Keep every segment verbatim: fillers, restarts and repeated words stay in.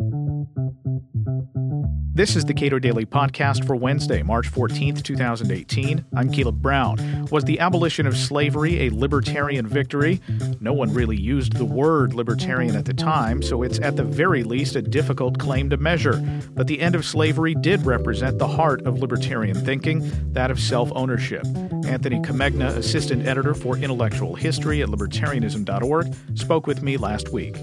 This is the Cato Daily Podcast for Wednesday, March fourteenth, twenty eighteen. I'm Caleb Brown. Was the abolition of slavery a libertarian victory? No one really used the word libertarian at the time, so it's at the very least a difficult claim to measure. But the end of slavery did represent the heart of libertarian thinking, that of self-ownership. Anthony Comegna, assistant editor for intellectual history at libertarianism dot org, spoke with me last week.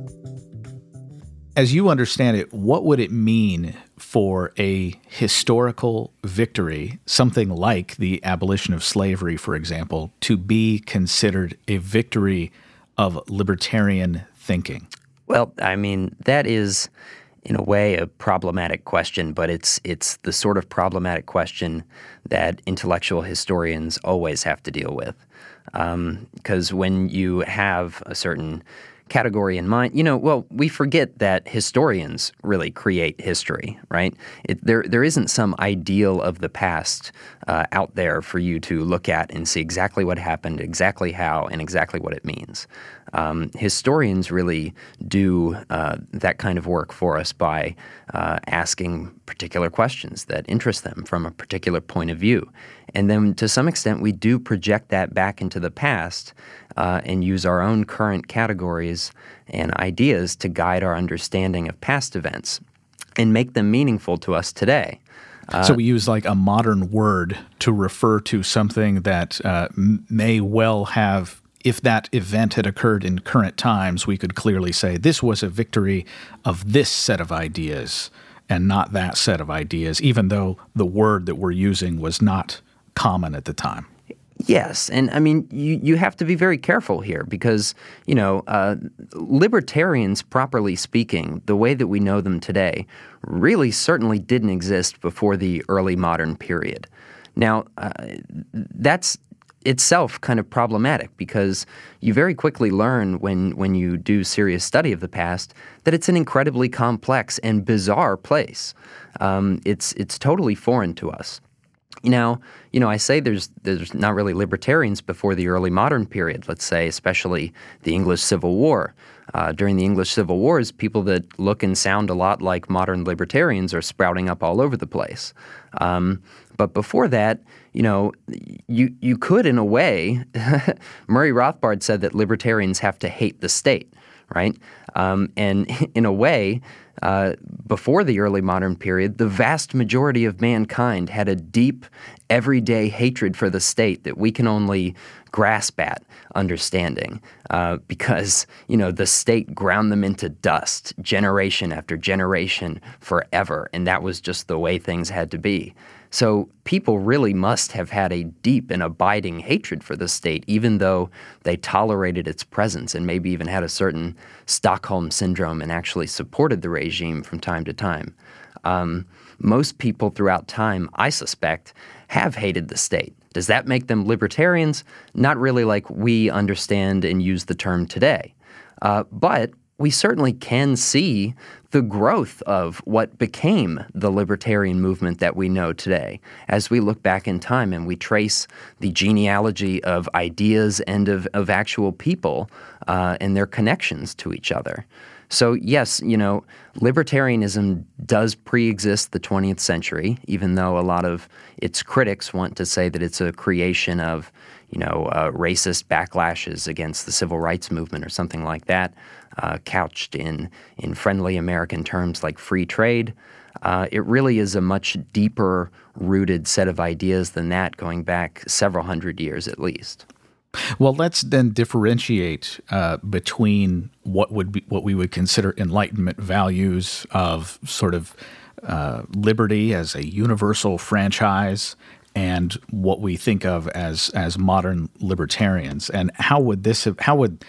As you understand it, what would it mean for a historical victory, something like the abolition of slavery, for example, to be considered a victory of libertarian thinking? Well, I mean, that is, in a way, a problematic question, but it's it's the sort of problematic question that intellectual historians always have to deal with. Because um, when you have a certain category in mind, you know, well, we forget that historians really create history, right? It, there, there isn't some ideal of the past uh, out there for you to look at and see exactly what happened, exactly how, and exactly what it means. Um, historians really do uh, that kind of work for us by uh, asking particular questions that interest them from a particular point of view. And then to some extent, we do project that back into the past uh, and use our own current categories and ideas to guide our understanding of past events and make them meaningful to us today. Uh, so we use like a modern word to refer to something that uh, m- may well have, if that event had occurred in current times, we could clearly say this was a victory of this set of ideas and not that set of ideas, even though the word that we're using was not common at the time. Yes, and I mean, you, you have to be very careful here because, you know, uh, libertarians, properly speaking, the way that we know them today, really certainly didn't exist before the early modern period. Now, uh, that's itself kind of problematic because you very quickly learn when, when you do serious study of the past that it's an incredibly complex and bizarre place. Um, it's it's totally foreign to us. Now, you know, I say there's there's not really libertarians before the early modern period, let's say, especially the English Civil War. Uh, during the English Civil Wars, people that look and sound a lot like modern libertarians are sprouting up all over the place. Um, but before that, you know, you you could, in a way, Murray Rothbard said that libertarians have to hate the state, right? Um, and in a way, Uh, before the early modern period, the vast majority of mankind had a deep, everyday hatred for the state that we can only grasp at understanding uh, because, you know, the state ground them into dust generation after generation forever, and that was just the way things had to be. So people really must have had a deep and abiding hatred for the state, even though they tolerated its presence and maybe even had a certain Stockholm syndrome and actually supported the regime from time to time. Um, most people throughout time, I suspect, have hated the state. Does that make them libertarians? Not really like we understand and use the term today. Uh, but we certainly can see the growth of what became the libertarian movement that we know today as we look back in time and we trace the genealogy of ideas and of, of actual people uh, and their connections to each other. So yes, you know, libertarianism does pre-exist the twentieth century, even though a lot of its critics want to say that it's a creation of, you know, uh, racist backlashes against the civil rights movement or something like that, uh, couched in, in friendly American terms like free trade. Uh, it really is a much deeper rooted set of ideas than that, going back several hundred years at least. Well, let's then differentiate uh, between what would be what we would consider Enlightenment values of sort of uh, liberty as a universal franchise and what we think of as as modern libertarians. And how would this have, how would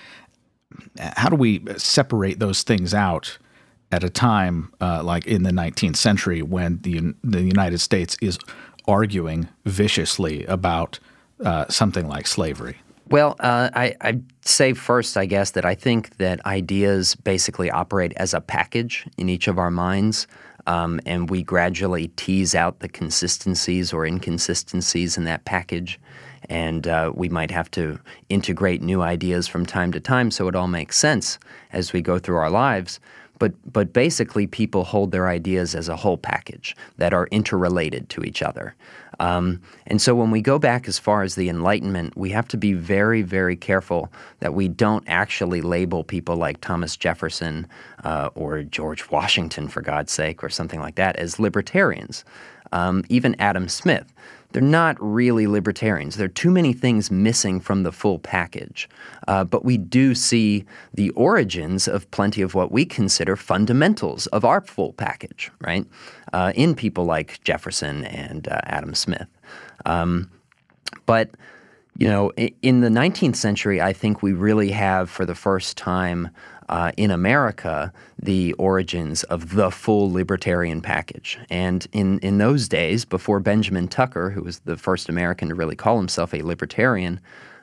how do we separate those things out at a time uh, like in the nineteenth century when the the United States is arguing viciously about uh, something like slavery? Well, uh, I, I'd say first, I guess, that I think that ideas basically operate as a package in each of our minds, um, and we gradually tease out the consistencies or inconsistencies in that package, and uh, we might have to integrate new ideas from time to time so it all makes sense as we go through our lives. but but basically people hold their ideas as a whole package that are interrelated to each other. Um, and so when we go back as far as the Enlightenment, we have to be very, very careful that we don't actually label people like Thomas Jefferson uh, or George Washington, for God's sake, or something like that, as libertarians. Um, even Adam Smith. They're not really libertarians. There are too many things missing from the full package. Uh, but we do see the origins of plenty of what we consider fundamentals of our full package, right, uh, in people like Jefferson and uh, Adam Smith. Um, but, you know, in the nineteenth century, I think we really have, for the first time uh, in America, the origins of the full libertarian package. And in, in those days, before Benjamin Tucker, who was the first American to really call himself a libertarian,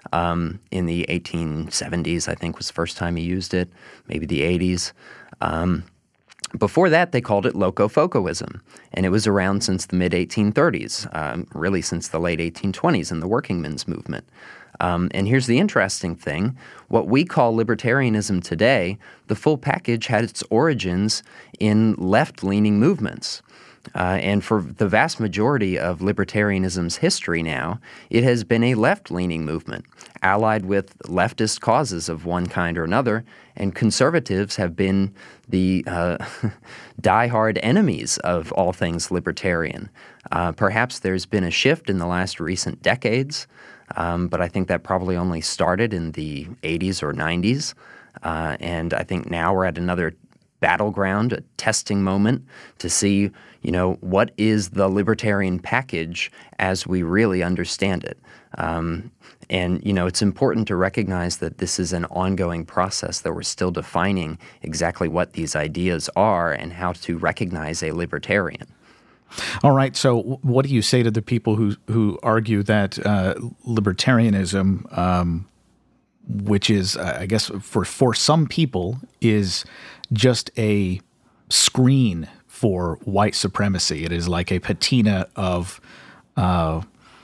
um, in the eighteen seventies, I think was the first time he used it, maybe the eighties. Um, before that, they called it Locofocoism, and it was around since the mid eighteen thirties, um, really since the late eighteen twenties in the working men's movement. Um, and here's the interesting thing. What we call libertarianism today, the full package had its origins in left-leaning movements. Uh, and for the vast majority of libertarianism's history now, it has been a left-leaning movement, allied with leftist causes of one kind or another, and conservatives have been the uh, diehard enemies of all things libertarian. Uh, perhaps there's been a shift in the last recent decades, Um, but I think that probably only started in the eighties or nineties. Uh, and I think now we're at another battleground, a testing moment to see, you know, what is the libertarian package as we really understand it. Um, and, you know, it's important to recognize that this is an ongoing process, that we're still defining exactly what these ideas are and how to recognize a libertarian. All right. So, what do you say to the people who who argue that uh, libertarianism, um, which is, uh, I guess, for for some people, is just a screen for white supremacy? It is like a patina of, uh,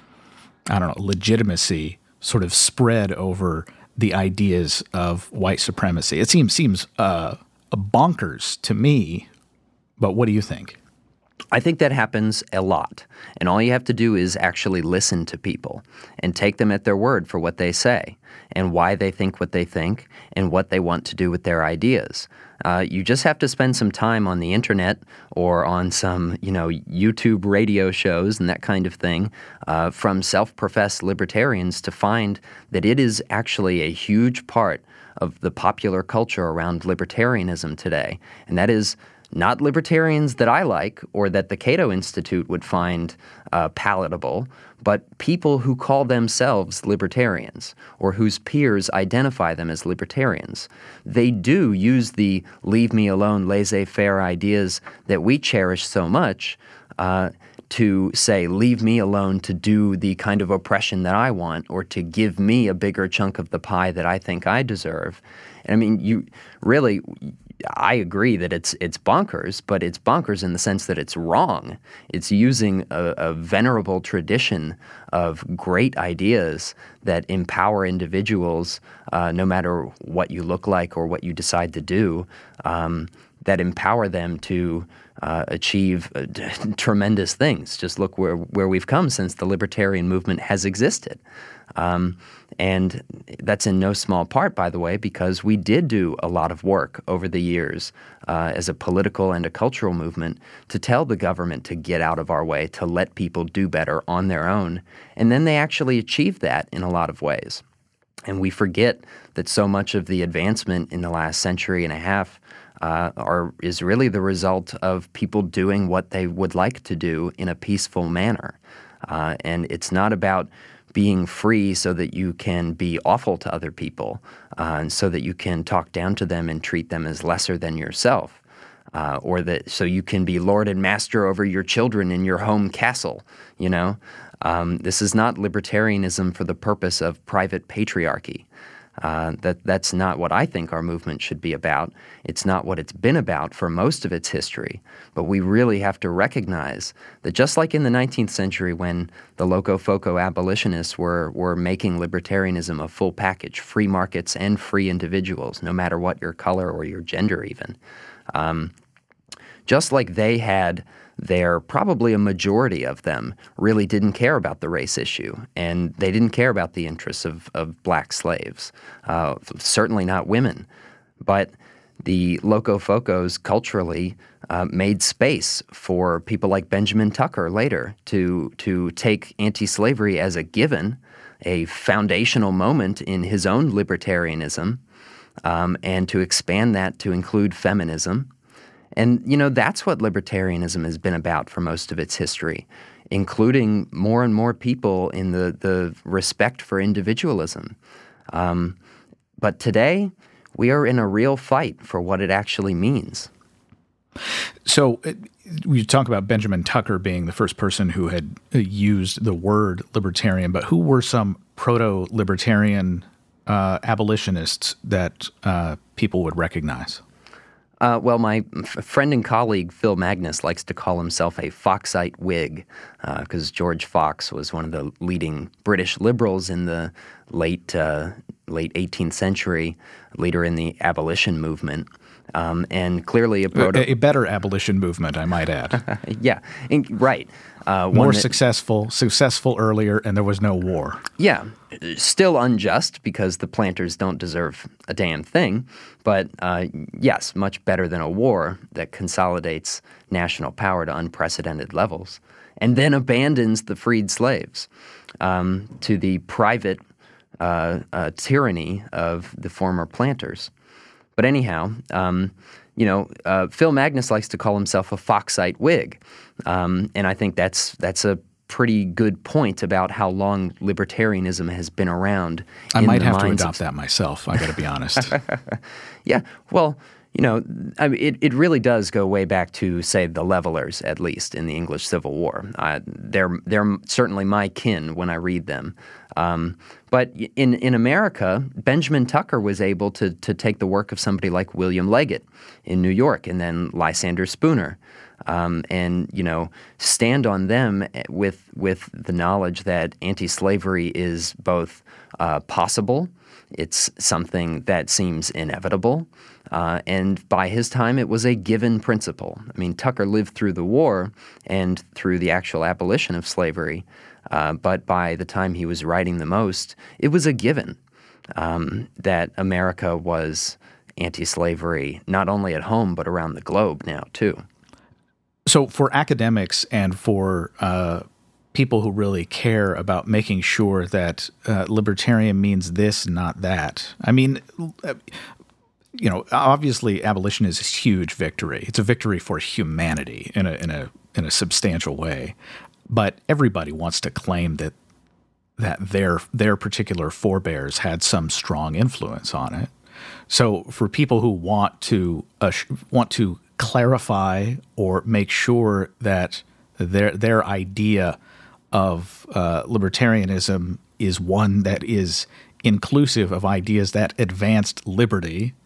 I don't know, legitimacy, sort of spread over the ideas of white supremacy. It seems seems uh, bonkers to me. But what do you think? I think that happens a lot, and all you have to do is actually listen to people and take them at their word for what they say and why they think what they think and what they want to do with their ideas. Uh, you just have to spend some time on the internet or on some, you know, YouTube radio shows and that kind of thing uh, from self-professed libertarians to find that it is actually a huge part of the popular culture around libertarianism today, and that is not libertarians that I like or that the Cato Institute would find uh, palatable, but people who call themselves libertarians or whose peers identify them as libertarians. They do use the leave me alone, laissez-faire ideas that we cherish so much uh, to say, leave me alone to do the kind of oppression that I want or to give me a bigger chunk of the pie that I think I deserve. And I mean, you really... I agree that it's it's bonkers, but it's bonkers in the sense that it's wrong. It's using a, a venerable tradition of great ideas that empower individuals, uh, no matter what you look like or what you decide to do, um, that empower them to uh, achieve uh, tremendous things. Just look where, where we've come since the libertarian movement has existed. Um, and that's in no small part, by the way, because we did do a lot of work over the years uh, as a political and a cultural movement to tell the government to get out of our way, to let people do better on their own. And then they actually achieved that in a lot of ways. And we forget that so much of the advancement in the last century and a half uh, are is really the result of people doing what they would like to do in a peaceful manner. Uh, and it's not about being free so that you can be awful to other people uh, and so that you can talk down to them and treat them as lesser than yourself, uh, or that so you can be lord and master over your children in your home castle, you know. Um, this is not libertarianism for the purpose of private patriarchy. Uh, that that's not what I think our movement should be about. It's not what it's been about for most of its history. But we really have to recognize that just like in the nineteenth century when the Locofoco abolitionists were, were making libertarianism a full package, free markets and free individuals, no matter what your color or your gender even, Um, just like they had their, probably a majority of them really didn't care about the race issue, and they didn't care about the interests of, of black slaves, uh, certainly not women. But the Locofocos culturally uh, made space for people like Benjamin Tucker later to to take anti-slavery as a given, a foundational moment in his own libertarianism, um, and to expand that to include feminism. And, you know, that's what libertarianism has been about for most of its history, including more and more people in the, the respect for individualism. Um, but today, we are in a real fight for what it actually means. So uh, we talk about Benjamin Tucker being the first person who had uh, used the word libertarian, but who were some proto-libertarian uh, abolitionists that uh, people would recognize? Uh, well, my f- friend and colleague Phil Magnus likes to call himself a Foxite Whig because uh, George Fox was one of the leading British liberals in the late uh, late eighteenth century, leader in the abolition movement, um, and clearly a proto- a, a better abolition movement, I might add. yeah, in, right. Uh, More that, successful, successful earlier, and there was no war. Yeah, still unjust because the planters don't deserve a damn thing, but uh, yes, much better than a war that consolidates national power to unprecedented levels and then abandons the freed slaves um, to the private uh, uh, tyranny of the former planters. But anyhow, um, you know, uh, Phil Magnus likes to call himself a Foxite Whig, um, and I think that's that's a pretty good point about how long libertarianism has been around. I in might the have to minds adopt of, that myself. I got to be honest. Yeah, well, you know, I mean, it, it really does go way back to, say, the Levelers, at least, in the English Civil War. Uh, they're they're certainly my kin when I read them. Um, but in in America, Benjamin Tucker was able to to take the work of somebody like William Leggett in New York, and then Lysander Spooner, um, and you know, stand on them with with the knowledge that anti-slavery is both uh, possible. It's something that seems inevitable, uh, and by his time, it was a given principle. I mean, Tucker lived through the war and through the actual abolition of slavery, uh, but by the time he was writing the most, it was a given um, that America was anti-slavery, not only at home, but around the globe now, too. So for academics and for uh people who really care about making sure that uh, libertarian means this, not that. I mean, you know, obviously abolition is a huge victory. It's a victory for humanity in a in a in a substantial way. But everybody wants to claim that that their their particular forebears had some strong influence on it. So for people who want to uh, want to clarify or make sure that their their idea of uh, libertarianism is one that is inclusive of ideas that advanced liberty,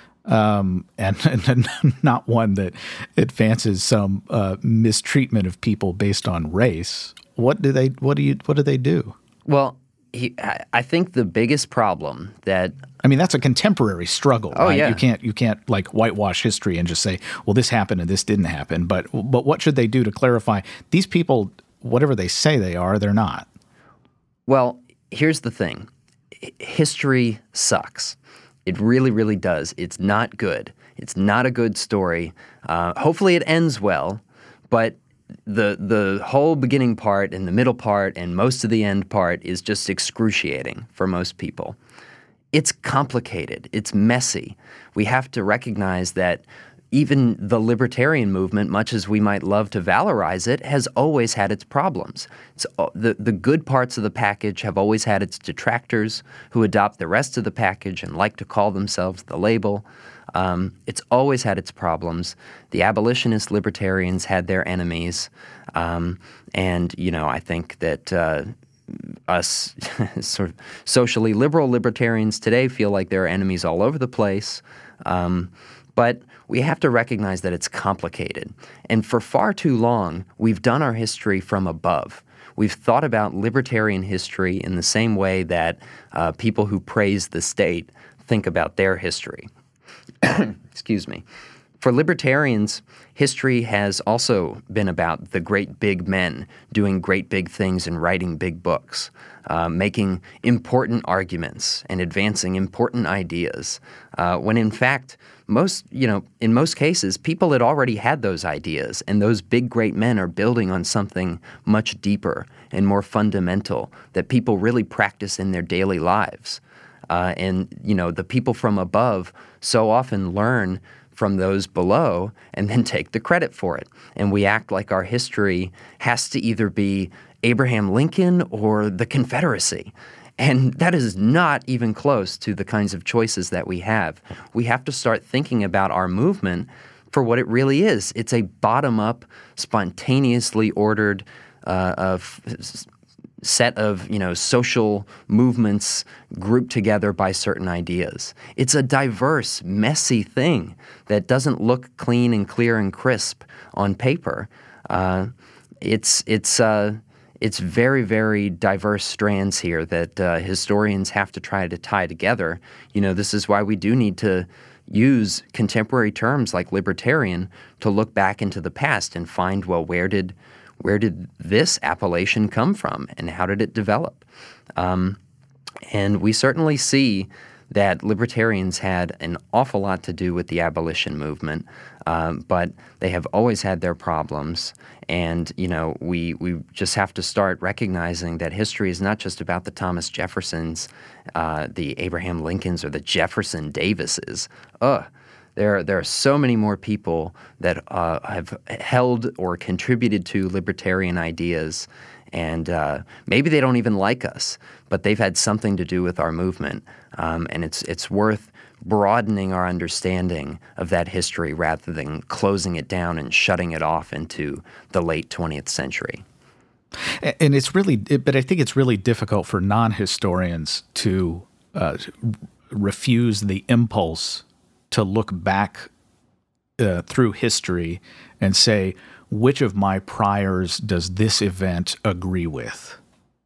um, and, and not one that advances some uh, mistreatment of people based on race. What do they? What do you? What do they do? Well, he, I think the biggest problem that I mean, that's a contemporary struggle. Oh, right? yeah. You can't you can't like whitewash history and just say, well, this happened and this didn't happen. But but what should they do to clarify these people? Whatever they say they are, they're not. Well, here's the thing. History sucks. It really, really does. It's not good. It's not a good story. Uh, hopefully it ends well, but the the whole beginning part and the middle part and most of the end part is just excruciating for most people. It's complicated. It's messy. We have to recognize that even the libertarian movement, much as we might love to valorize it, has always had its problems. It's, the, the good parts of the package have always had its detractors who adopt the rest of the package and like to call themselves the label. Um, it's always had its problems. The abolitionist libertarians had their enemies. Um, and, you know, I think that uh, us sort of socially liberal libertarians today feel like there are enemies all over the place. Um, but we have to recognize that it's complicated. And for far too long, we've done our history from above. We've thought about libertarian history in the same way that uh, people who praise the state think about their history. Excuse me. For libertarians, history has also been about the great big men doing great big things and writing big books, uh, making important arguments and advancing important ideas, uh, when in fact, most, you know, in most cases, people had already had those ideas, and those big great men are building on something much deeper and more fundamental that people really practice in their daily lives. Uh, and, you know, the people from above so often learn from those below and then take the credit for it. And we act like our history has to either be Abraham Lincoln or the Confederacy. And that is not even close to the kinds of choices that we have. We have to start thinking about our movement for what it really is. It's a bottom-up, spontaneously ordered uh, of set of, you know, social movements grouped together by certain ideas. It's a diverse, messy thing that doesn't look clean and clear and crisp on paper. Uh, it's it's uh, it's very, very diverse strands here that uh, historians have to try to tie together. You know, this is why we do need to use contemporary terms like libertarian to look back into the past and find, well, where did Where did this appellation come from, and how did it develop? Um, and we certainly see that libertarians had an awful lot to do with the abolition movement, um, but they have always had their problems. And, you know, we, we just have to start recognizing that history is not just about the Thomas Jeffersons, uh, the Abraham Lincolns, or the Jefferson Davises. Ugh. There, there are so many more people that uh, have held or contributed to libertarian ideas, and uh, maybe they don't even like us, but they've had something to do with our movement, um, and it's it's worth broadening our understanding of that history rather than closing it down and shutting it off into the late twentieth century. And it's really, but I think it's really difficult for non-historians to uh, refuse the impulse to look back uh, through history and say, which of my priors does this event agree with?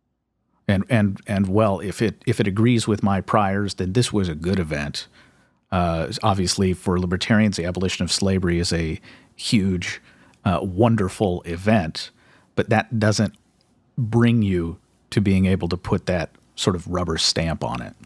And and and well, if it if it agrees with my priors, then this was a good event. Uh, obviously, for libertarians, the abolition of slavery is a huge, uh, wonderful event, but that doesn't bring you to being able to put that sort of rubber stamp on it.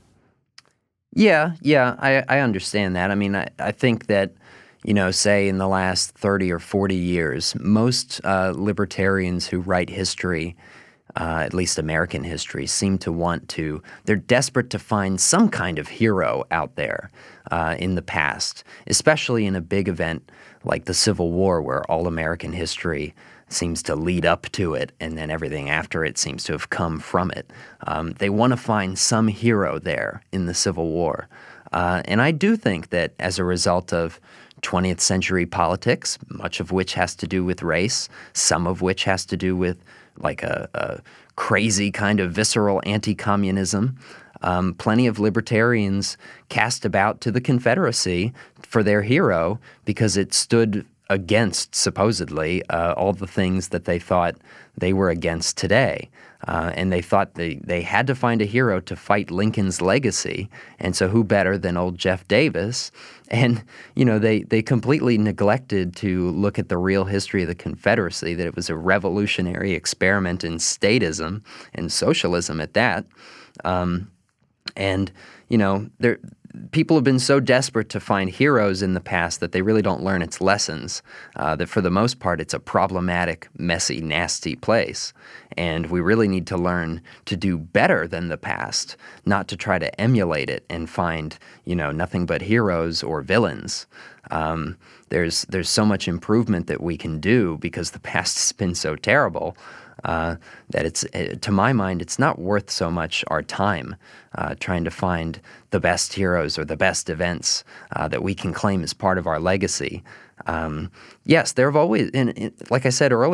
Yeah, yeah, I, I understand that. I mean, I, I think that, you know, say in the last thirty or forty years, most uh, libertarians who write history, uh, at least American history, seem to want to, they're desperate to find some kind of hero out there uh, in the past, especially in a big event like the Civil War, where all American history seems to lead up to it, and then everything after it seems to have come from it. Um, they want to find some hero there in the Civil War. Uh, and I do think that as a result of twentieth century politics, much of which has to do with race, some of which has to do with like a, a crazy kind of visceral anti-communism, um, plenty of libertarians cast about to the Confederacy for their hero because it stood against, supposedly, uh, all the things that they thought they were against today. Uh, and they thought they, they had to find a hero to fight Lincoln's legacy. And so who better than old Jeff Davis? And, you know, they, they completely neglected to look at the real history of the Confederacy, that it was a revolutionary experiment in statism and socialism at that. Um, and, you know, there people have been so desperate to find heroes in the past that they really don't learn its lessons, uh, that for the most part it's a problematic, messy, nasty place. And we really need to learn to do better than the past, not to try to emulate it and find, you know, nothing but heroes or villains. Um, there's there's so much improvement that we can do because the past has been so terrible. Uh, that it's, uh, to my mind, it's not worth so much our time uh, trying to find the best heroes or the best events uh, that we can claim as part of our legacy. Um, yes, there have always, and, and like I said earlier,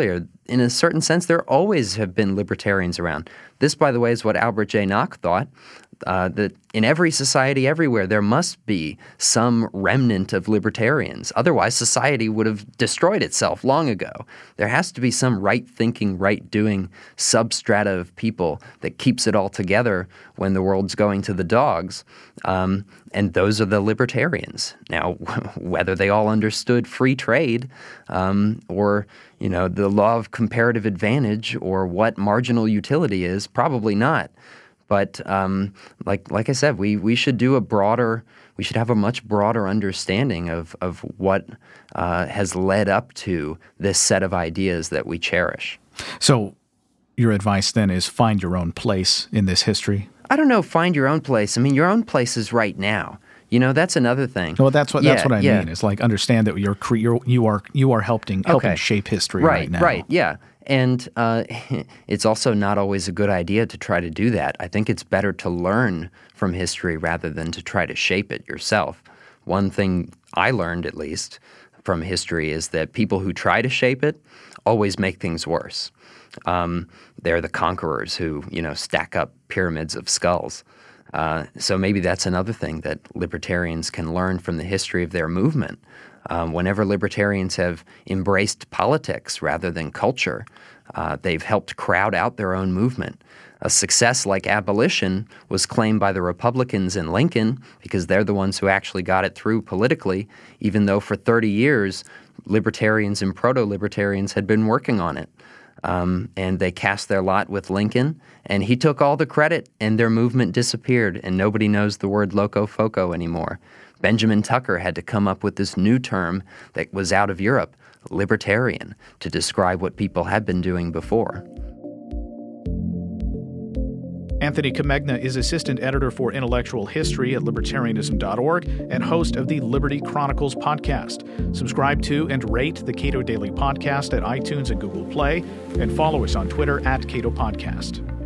in a certain sense, there always have been libertarians around. This, by the way, is what Albert J. Nock thought, uh, that in every society everywhere there must be some remnant of libertarians. Otherwise, society would have destroyed itself long ago. There has to be some right-thinking, right-doing substrata of people that keeps it all together when the world's going to the dogs. Um, and those are the libertarians. Now, whether they all understood free trade um, or, you know, the law of comparative advantage or what marginal utility is, probably not. But um, like like I said, we, we should do a broader, we should have a much broader understanding of, of what uh, has led up to this set of ideas that we cherish. So your advice then is find your own place in this history? I don't know, find your own place. I mean, your own place is right now. You know, that's another thing. Well, that's what yeah, that's what I yeah. mean. It's like understand that you're, cre- you're you are you are helping helping Okay. shape history right, right now. Right, yeah. And uh, it's also not always a good idea to try to do that. I think it's better to learn from history rather than to try to shape it yourself. One thing I learned, at least, from history is that people who try to shape it always make things worse. Um, they're the conquerors who, you know, stack up pyramids of skulls. Uh, so maybe that's another thing that libertarians can learn from the history of their movement. Um, whenever libertarians have embraced politics rather than culture, uh, they've helped crowd out their own movement. A success like abolition was claimed by the Republicans and Lincoln because they're the ones who actually got it through politically, even though for thirty years, libertarians and proto-libertarians had been working on it. Um, and they cast their lot with Lincoln, and he took all the credit, and their movement disappeared, and nobody knows the word locofoco anymore. Benjamin Tucker had to come up with this new term that was out of Europe, libertarian, to describe what people had been doing before. Anthony Comegna is assistant editor for intellectual history at libertarianism dot org and host of the Liberty Chronicles podcast. Subscribe to and rate the Cato Daily Podcast at iTunes and Google Play, and follow us on Twitter at Cato Podcast.